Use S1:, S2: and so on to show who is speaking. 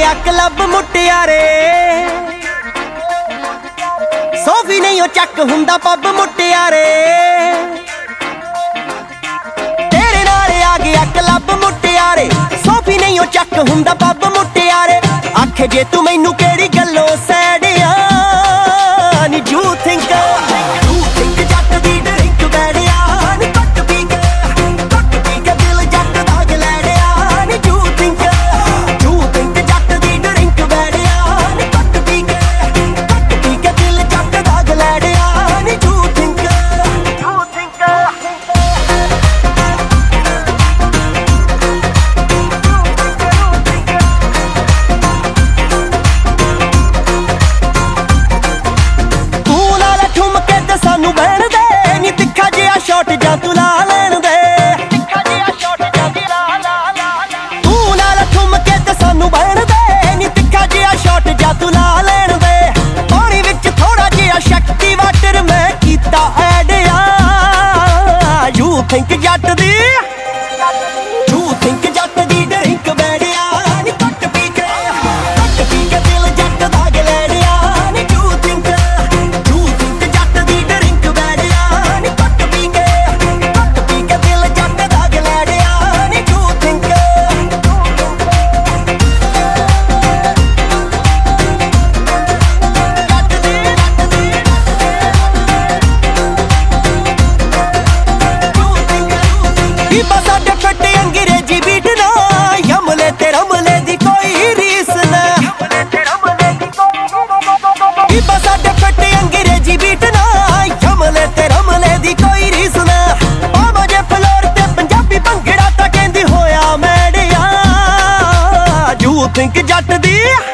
S1: ਗਿਆ ਕਲੱਬ ਮੁਟਿਆਰੇ ਸੋਫੀ ਨਹੀਂ ਉਹ ਚੱਕ ਹੁੰਦਾ ਪੱਬ ਮੁਟਿਆਰੇ ਤੇਰੇ ਨਾਲ ਆ ਗਿਆ ਕਲੱਬ ਮੁਟਿਆਰੇ ਸੋਫੀ ਨਹੀਂ ਉਹ ਚੱਕ ਹੁੰਦਾ ਪੱਬ ਮੁਟਿਆਰੇ ਆਖੇ ਜੇ ਤੂੰ ਮੈਨੂੰ ਕਿਹੜੀ ਗੱਲੋਂ ਸੈੜਿਆ ਨੀ ਜੂ ਥਿੰਕ ਜੱਟ ਦੀ ਡਰਿੰਕ ਬੈੜਿਆ ਨੀ ਕੱਟ ਪੀ ਕੇ ਦਿਲ ਜੱਟ ਦਾ ਗਲੈੜਿਆ ਨੀ ਜੂ ਥਿੰਕ ਜੱਟ ਦੀ ਡਰਿੰਕ ਬੈੜਿਆ ਨੀ ਕੱਟ ਪੀ ਕੇ ਦਿਲ ਜੱਟ ਦਾ ਗਲੈੜਿਆ ਨੀ ਜੂ ਥਿੰਕ ਤੂੰ ਨਾਲ ਠੁਮਕੇ ਤੇ ਸਾਨੂੰ ਬਹਿਣ ਦੇ ਨੀ ਤਿੱਖਾ ਜਿਹਾ ਸ਼ਾਟ ਜਾਂ ਤੂੰ ਲਾ ਲੈਣ ਦੇ ਤੂੰ ਨਾਲ ਠੁਮਕੇ ਤੇ ਸਾਨੂੰ ਬਹਿਣ ਦੇ ਨੀ ਤਿੱਖਾ ਜਿਹਾ ਸ਼ਾਟ ਜਾਂ ਤੂੰ ਲਾ ਲੈਣ ਦੇ ਪਾਣੀ ਵਿੱਚ ਥੋੜਾ ਜਿਹਾ ਸ਼ਕਤੀ ਵਾਟਰ ਮੈਂ ਕੀਤਾ ਐਡ ਯੂ ਥਿੰਕ ਜੱਟ ਦੀ ਜੱਟ ਦੀ ਡਰਿੰਕ ਬੈੜਿਆ ਨੀ ਕੱਟ ਪੀ ਕੇ ਦਿਲ ਜੱਟ ਦਾ ਗਲੈੜਿਆ ਨੀ ਯੂ ਥਿੰਕ ਜੱਟ ਦੀ ਡਰਿੰਕ ਬੈੜਿਆ ਨੀ ਕੱਟ ਪੀ ਕੇ ਦਿਲ ਜੱਟ ਦਾ ਗਲੈੜਿਆ ਨੀ ਯੂ ਥਿੰਕ ਬੀਬਾ ਸਾਡੇ ਫਿੱਟ ਅੰਗਰੇਜ਼ੀ ਬੀਟ ਨਾ ਯਮਲੇ ਤੇ ਰਮਲੇ ਦੀ ਕੋਈ ਰੀਸ ਨਾ ਬੀਬਾ ਸਾਡੇ ਫਿੱਟ ਅੰਗਰੇਜ਼ੀ ਬੀਟ ਨਾ ਯਮਲੇ ਤੇ ਰਮਲੇ ਦੀ ਕੋਈ ਰੀਸ ਨਾ ਆਵਾਂ ਜੇ ਫਲੋਰ ਤੇ ਪੰਜਾਬੀ ਭੰਗੜਾ ਤਾਂ ਕਹਿੰਦੀ ਹੋਇਆ ਮੈੜਿਆ ਯੂ ਥਿੰਕ ਜੱਟ ਦੀ